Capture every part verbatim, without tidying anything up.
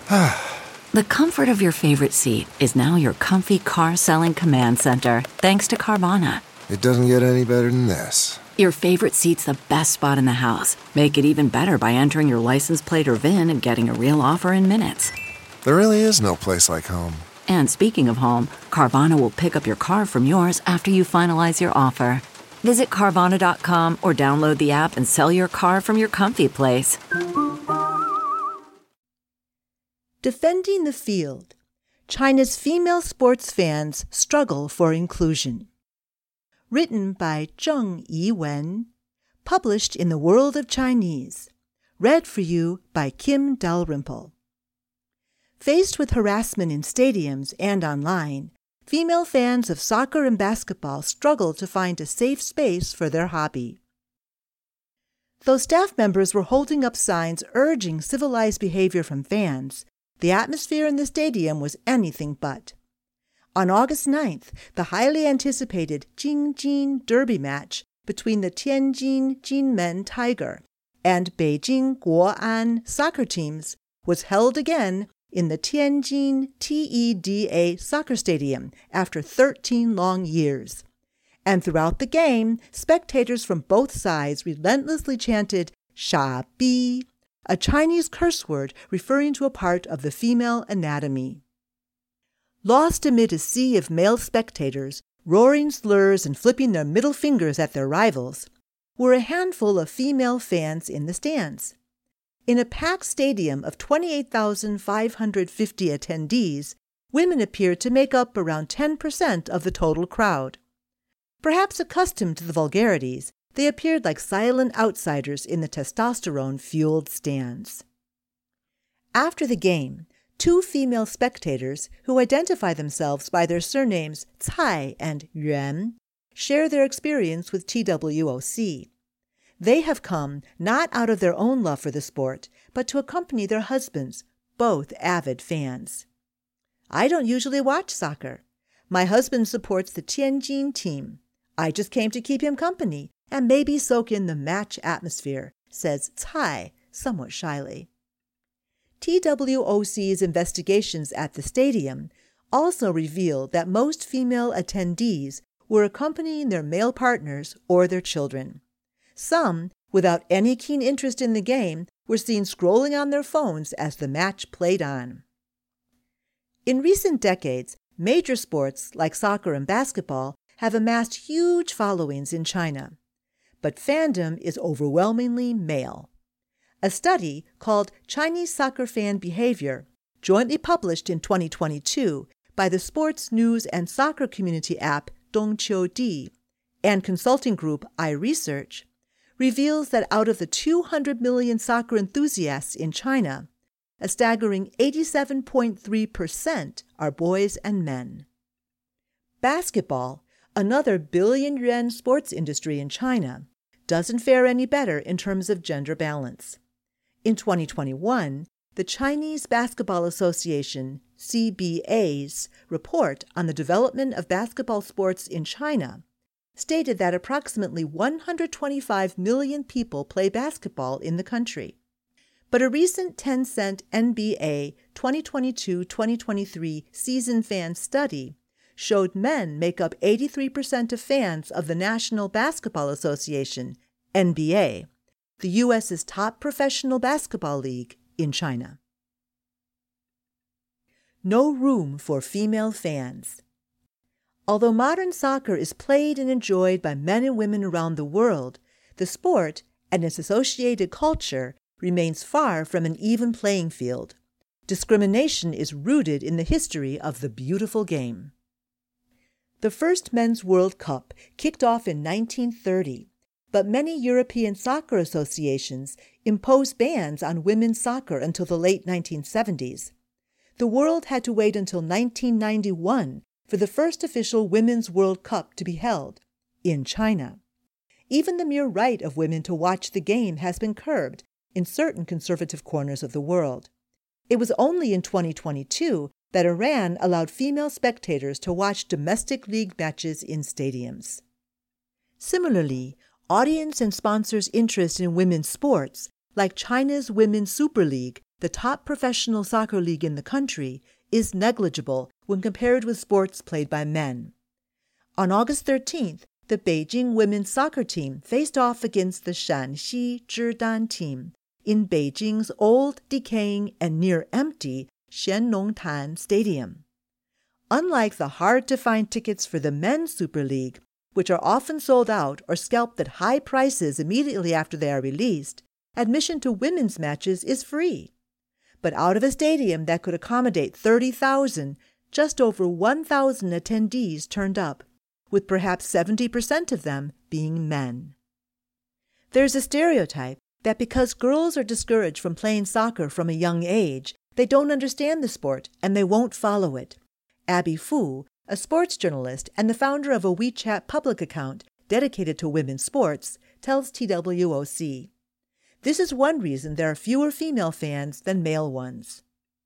The comfort of your favorite seat is now your comfy car selling command center, thanks to Carvana. It doesn't get any better than this. Your favorite seat's the best spot in the house. Make it even better by entering your license plate or V I N and getting a real offer in minutes. There really is no place like home. And speaking of home, Carvana will pick up your car from yours after you finalize your offer. Visit Carvana dot com or download the app and sell your car from your comfy place. Defending the Field. China's female sports fans struggle for inclusion. Written by Zheng Yiwen. Published in the World of Chinese. Read for you by Kim Dalrymple. Faced with harassment in stadiums and online, female fans of soccer and basketball struggle to find a safe space for their hobby. Though staff members were holding up signs urging civilized behavior from fans, the atmosphere in the stadium was anything but. On August ninth, the highly anticipated Jingjin Derby match between the Tianjin Jinmen Tiger and Beijing Guoan soccer teams was held again in the Tianjin T E D A soccer stadium after thirteen long years. And throughout the game, spectators from both sides relentlessly chanted "Sha Bi," a Chinese curse word referring to a part of the female anatomy. Lost amid a sea of male spectators, roaring slurs and flipping their middle fingers at their rivals, were a handful of female fans in the stands. In a packed stadium of twenty-eight thousand five hundred fifty attendees, women appeared to make up around ten percent of the total crowd. Perhaps accustomed to the vulgarities, they appeared like silent outsiders in the testosterone-fueled stands. After the game, two female spectators, who identify themselves by their surnames Cai and Yuan, share their experience with T W O C. They have come not out of their own love for the sport, but to accompany their husbands, both avid fans. I don't usually watch soccer. My husband supports the Tianjin team. I just came to keep him company and maybe soak in the match atmosphere, says Cai somewhat shyly. T W O C's investigations at the stadium also revealed that most female attendees were accompanying their male partners or their children. Some, without any keen interest in the game, were seen scrolling on their phones as the match played on. In recent decades, major sports like soccer and basketball have amassed huge followings in China. But fandom is overwhelmingly male. A study called Chinese Soccer Fan Behavior, jointly published in twenty twenty-two by the sports news and soccer community app Dongqiudi and consulting group iResearch, reveals that out of the two hundred million soccer enthusiasts in China, a staggering eighty-seven point three percent are boys and men. Basketball, another billion-yuan sports industry in China, doesn't fare any better in terms of gender balance. In twenty twenty-one, the Chinese Basketball Association, C B A's, report on the development of basketball sports in China stated that approximately one hundred twenty-five million people play basketball in the country. But a recent Tencent N B A twenty twenty-two twenty twenty-three season fan study showed men make up eighty-three percent of fans of the National Basketball Association, N B A, the U S's top professional basketball league in China. No room for female fans. Although modern soccer is played and enjoyed by men and women around the world, the sport and its associated culture remains far from an even playing field. Discrimination is rooted in the history of the beautiful game. The first Men's World Cup kicked off in nineteen thirty, but many European soccer associations imposed bans on women's soccer until the late nineteen seventies. The world had to wait until nineteen ninety-one for the first official Women's World Cup to be held, in China. Even the mere right of women to watch the game has been curbed in certain conservative corners of the world. It was only in twenty twenty-two that Iran allowed female spectators to watch domestic league matches in stadiums. Similarly, audience and sponsors' interest in women's sports, like China's Women's Super League, the top professional soccer league in the country, is negligible when compared with sports played by men. On August thirteenth, the Beijing women's soccer team faced off against the Shanxi Zhidan team in Beijing's old, decaying, and near-empty Xiannongtan Stadium. Unlike the hard-to-find tickets for the men's Super League, which are often sold out or scalped at high prices immediately after they are released, admission to women's matches is free. But out of a stadium that could accommodate thirty thousand, just over one thousand attendees turned up, with perhaps seventy percent of them being men. There's a stereotype that because girls are discouraged from playing soccer from a young age, they don't understand the sport and they won't follow it. Abby Fu, a sports journalist and the founder of a WeChat public account dedicated to women's sports, tells T W O C. This is one reason there are fewer female fans than male ones.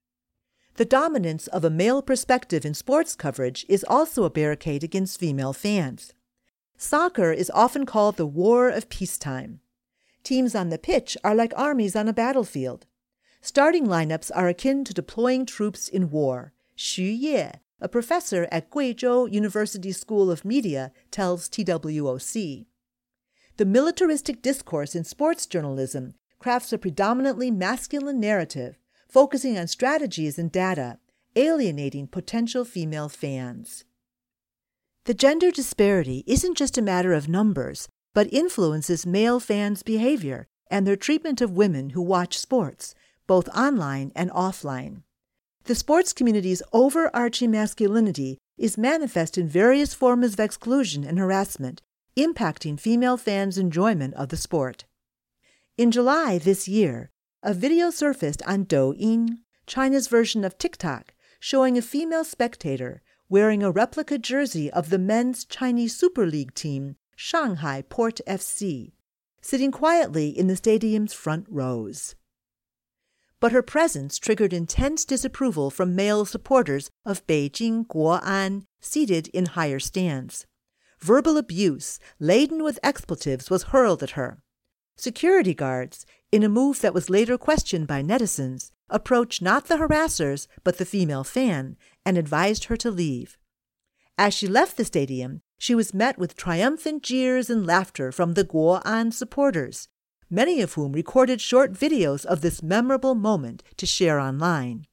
The dominance of a male perspective in sports coverage is also a barricade against female fans. Soccer is often called the war of peacetime. Teams on the pitch are like armies on a battlefield. Starting lineups are akin to deploying troops in war. Xu Ye, a professor at Guizhou University School of Media, tells T W O C. The militaristic discourse in sports journalism crafts a predominantly masculine narrative, focusing on strategies and data, alienating potential female fans. The gender disparity isn't just a matter of numbers, but influences male fans' behavior and their treatment of women who watch sports, both online and offline. The sports community's overarching masculinity is manifest in various forms of exclusion and harassment, impacting female fans' enjoyment of the sport. In July this year, a video surfaced on Douyin, China's version of TikTok, showing a female spectator wearing a replica jersey of the men's Chinese Super League team, Shanghai Port F C, sitting quietly in the stadium's front rows. But her presence triggered intense disapproval from male supporters of Beijing Guoan, seated in higher stands. Verbal abuse, laden with expletives, was hurled at her. Security guards, in a move that was later questioned by netizens, approached not the harassers but the female fan and advised her to leave. As she left the stadium, she was met with triumphant jeers and laughter from the Guoan supporters, many of whom recorded short videos of this memorable moment to share online.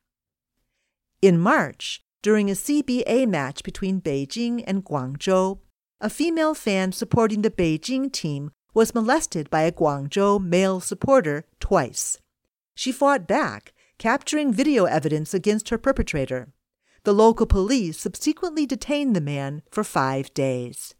In March, during a C B A match between Beijing and Guangzhou, a female fan supporting the Beijing team was molested by a Guangzhou male supporter twice. She fought back, capturing video evidence against her perpetrator. The local police subsequently detained the man for five days.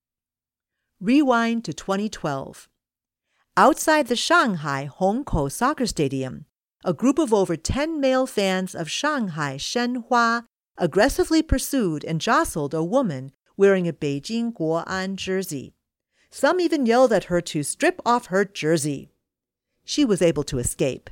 Rewind to twenty twelve. Outside the Shanghai Hongkou Soccer Stadium, a group of over ten male fans of Shanghai Shenhua aggressively pursued and jostled a woman wearing a Beijing Guoan jersey. Some even yelled at her to strip off her jersey. She was able to escape.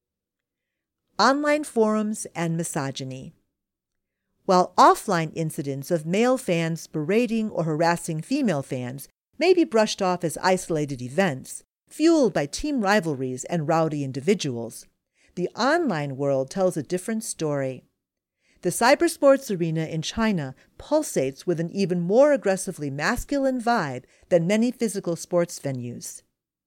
Online forums and misogyny. While offline incidents of male fans berating or harassing female fans may be brushed off as isolated events, fueled by team rivalries and rowdy individuals, the online world tells a different story. The cybersports arena in China pulsates with an even more aggressively masculine vibe than many physical sports venues.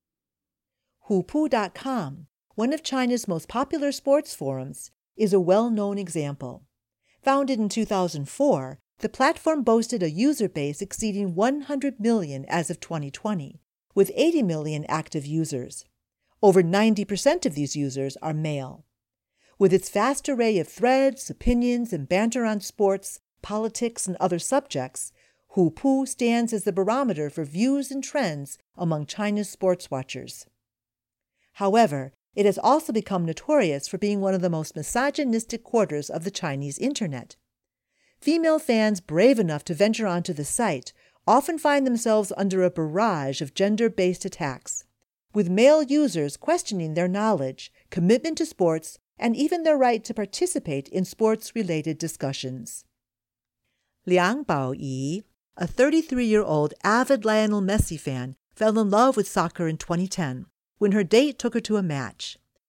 Hupu dot com, one of China's most popular sports forums, is a well-known example. Founded in two thousand four, the platform boasted a user base exceeding one hundred million as of twenty twenty, with eighty million active users. Over ninety percent of these users are male. With its vast array of threads, opinions, and banter on sports, politics, and other subjects, Hupu stands as the barometer for views and trends among China's sports watchers. However, it has also become notorious for being one of the most misogynistic quarters of the Chinese internet. Female fans brave enough to venture onto the site often find themselves under a barrage of gender-based attacks, with male users questioning their knowledge, commitment to sports, and even their right to participate in sports-related discussions. Liang Baoyi, a thirty-three-year-old avid Lionel Messi fan, fell in love with soccer in twenty ten when her date took her to a match.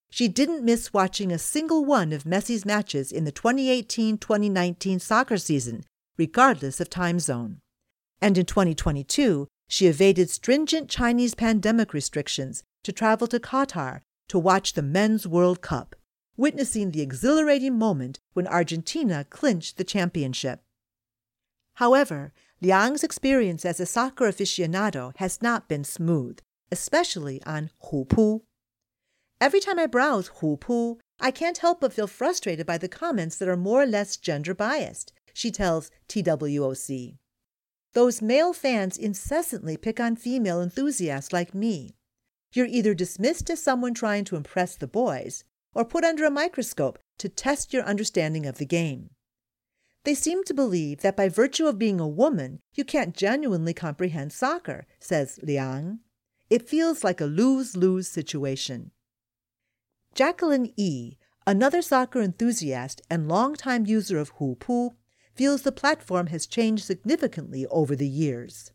She didn't miss watching a single one of Messi's matches in the twenty eighteen twenty nineteen soccer season, regardless of time zone. And in twenty twenty-two, she evaded stringent Chinese pandemic restrictions to travel to Qatar to watch the Men's World Cup, witnessing the exhilarating moment when Argentina clinched the championship. However, Liang's experience as a soccer aficionado has not been smooth, especially on Hupu. Every time I browse Hupu, I can't help but feel frustrated by the comments that are more or less gender-biased, she tells T W O C. Those male fans incessantly pick on female enthusiasts like me. You're either dismissed as someone trying to impress the boys, or put under a microscope to test your understanding of the game. They seem to believe that by virtue of being a woman, you can't genuinely comprehend soccer, says Liang. It feels like a lose-lose situation. Jacqueline E., another soccer enthusiast and longtime user of Hupu, feels the platform has changed significantly over the years.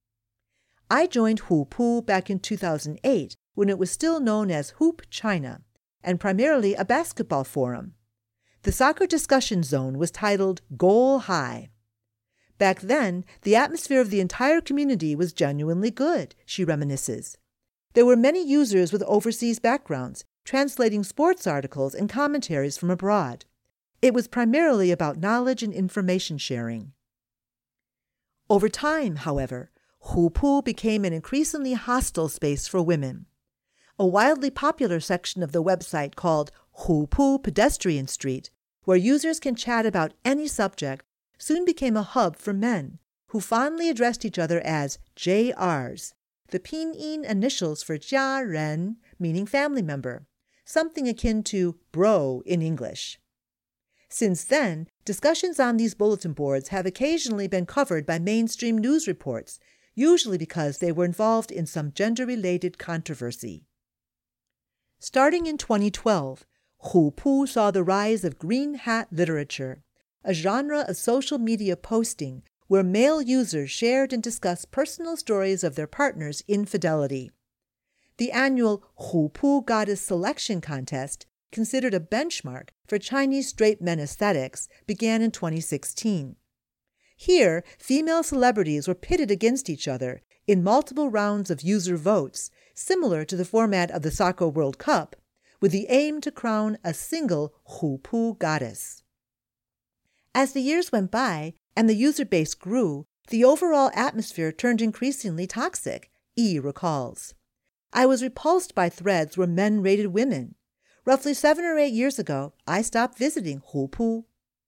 I joined Hupu back in two thousand eight when it was still known as Hoop China, and primarily a basketball forum. The soccer discussion zone was titled Goal High. Back then, the atmosphere of the entire community was genuinely good, she reminisces. There were many users with overseas backgrounds, translating sports articles and commentaries from abroad. It was primarily about knowledge and information sharing. Over time, however, Hupu became an increasingly hostile space for women. A wildly popular section of the website called Hupu Pedestrian Street, where users can chat about any subject, soon became a hub for men, who fondly addressed each other as J Rs, the pinyin initials for Jia Ren, meaning family member, something akin to bro in English. Since then, discussions on these bulletin boards have occasionally been covered by mainstream news reports, usually because they were involved in some gender-related controversy. Starting in twenty twelve, Hupu saw the rise of green hat literature, a genre of social media posting where male users shared and discussed personal stories of their partner's infidelity. The annual Hupu Goddess Selection Contest, considered a benchmark for Chinese straight men aesthetics, began in twenty sixteen. Here, female celebrities were pitted against each other in multiple rounds of user votes, similar to the format of the Soccer World Cup, with the aim to crown a single Hupu goddess. As the years went by and the user base grew, the overall atmosphere turned increasingly toxic, E recalls. I was repulsed by threads where men rated women. Roughly seven or eight years ago, I stopped visiting Hupu.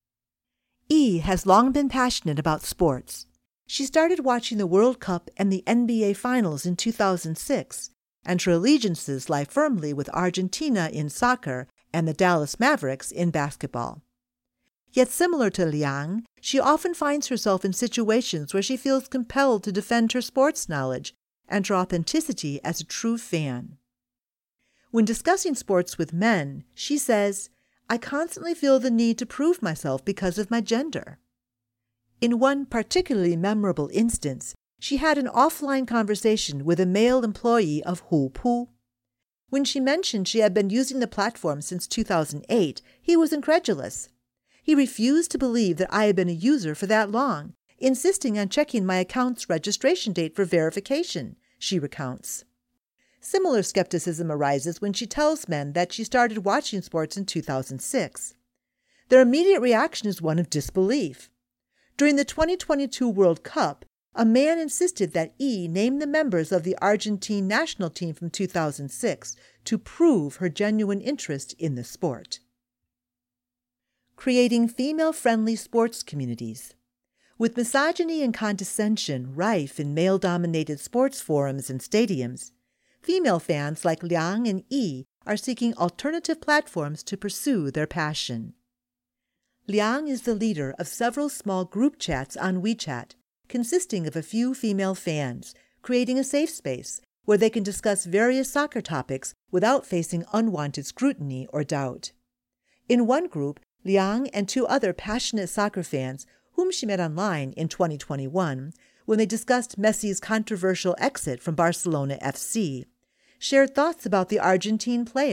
E has long been passionate about sports. She started watching the World Cup and the N B A Finals in two thousand six, and her allegiances lie firmly with Argentina in soccer and the Dallas Mavericks in basketball. Yet similar to Liang, she often finds herself in situations where she feels compelled to defend her sports knowledge and her authenticity as a true fan. When discussing sports with men, she says, I constantly feel the need to prove myself because of my gender. In one particularly memorable instance, she had an offline conversation with a male employee of Hupu. When she mentioned she had been using the platform since two thousand eight, he was incredulous. He refused to believe that I had been a user for that long, insisting on checking my account's registration date for verification, she recounts. Similar skepticism arises when she tells men that she started watching sports in two thousand six. Their immediate reaction is one of disbelief. During the twenty twenty-two World Cup, a man insisted that E name the members of the Argentine national team from two thousand six to prove her genuine interest in the sport. Creating female-friendly sports communities. With misogyny and condescension rife in male-dominated sports forums and stadiums, female fans like Liang and E are seeking alternative platforms to pursue their passion. Liang is the leader of several small group chats on WeChat, consisting of a few female fans, creating a safe space where they can discuss various soccer topics without facing unwanted scrutiny or doubt. In one group, Liang and two other passionate soccer fans, whom she met online in twenty twenty-one, when they discussed Messi's controversial exit from Barcelona F C, shared thoughts about the Argentine player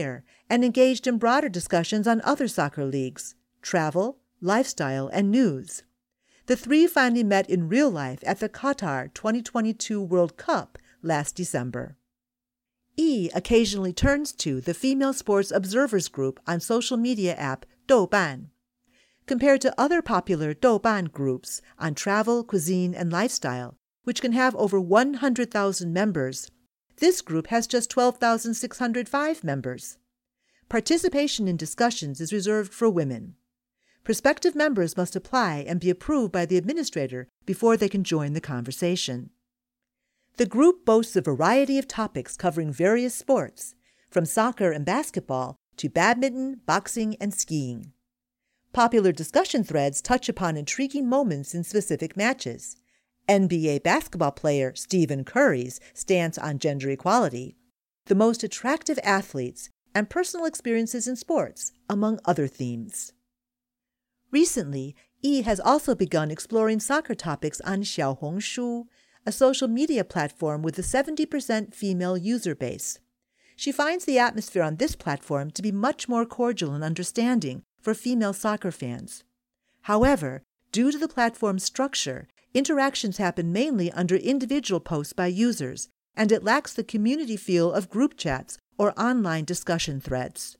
and engaged in broader discussions on other soccer leagues, travel, lifestyle, and news. The three finally met in real life at the Qatar twenty twenty-two World Cup last December. E occasionally turns to the Female Sports Observers Group on social media app Douban. Compared to other popular Douban groups on travel, cuisine, and lifestyle, which can have over one hundred thousand members, this group has just twelve thousand six hundred five members. Participation in discussions is reserved for women. Prospective members must apply and be approved by the administrator before they can join the conversation. The group boasts a variety of topics covering various sports, from soccer and basketball to badminton, boxing, and skiing. Popular discussion threads touch upon intriguing moments in specific matches. N B A basketball player Stephen Curry's stance on gender equality, the most attractive athletes, and personal experiences in sports, among other themes. Recently, E has also begun exploring soccer topics on Xiaohongshu, a social media platform with a seventy percent female user base. She finds the atmosphere on this platform to be much more cordial and understanding for female soccer fans. However, due to the platform's structure, interactions happen mainly under individual posts by users, and it lacks the community feel of group chats or online discussion threads.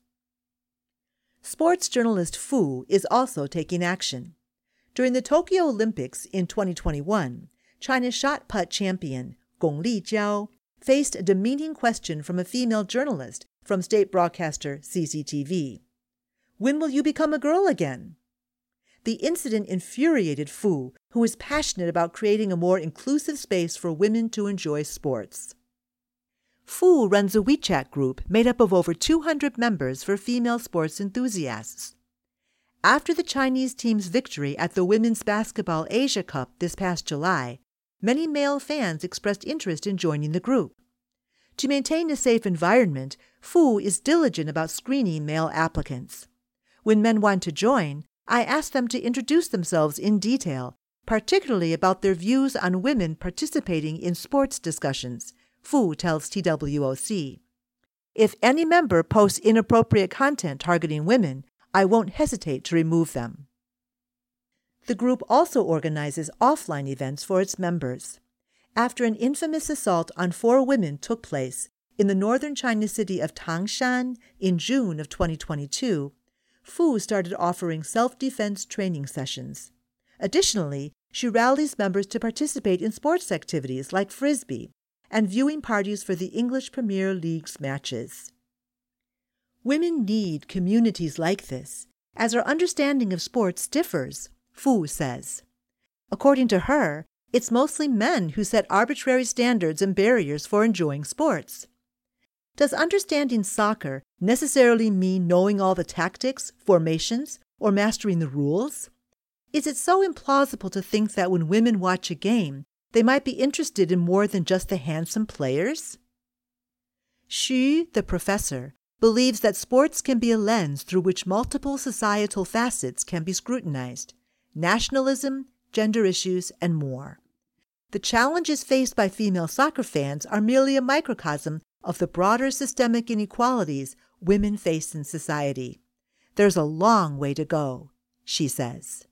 Sports journalist Fu is also taking action. During the Tokyo Olympics in twenty twenty-one, China's shot put champion Gong Lijiao faced a demeaning question from a female journalist from state broadcaster C C T V. "When will you become a girl again?" The incident infuriated Fu, who is passionate about creating a more inclusive space for women to enjoy sports. Fu runs a WeChat group made up of over two hundred members for female sports enthusiasts. After the Chinese team's victory at the Women's Basketball Asia Cup this past July, many male fans expressed interest in joining the group. To maintain a safe environment, Fu is diligent about screening male applicants. When men want to join, I ask them to introduce themselves in detail, particularly about their views on women participating in sports discussions, Fu tells T W O C. If any member posts inappropriate content targeting women, I won't hesitate to remove them. The group also organizes offline events for its members. After an infamous assault on four women took place in the northern China city of Tangshan in June of twenty twenty-two, Fu started offering self-defense training sessions. Additionally, she rallies members to participate in sports activities like Frisbee and viewing parties for the English Premier League's matches. Women need communities like this, as our understanding of sports differs, Fu says. According to her, it's mostly men who set arbitrary standards and barriers for enjoying sports. Does understanding soccer necessarily mean knowing all the tactics, formations, or mastering the rules? Is it so implausible to think that when women watch a game, they might be interested in more than just the handsome players? Xu, the professor, believes that sports can be a lens through which multiple societal facets can be scrutinized: nationalism, gender issues, and more. The challenges faced by female soccer fans are merely a microcosm of the broader systemic inequalities women face in society. There's a long way to go, she says.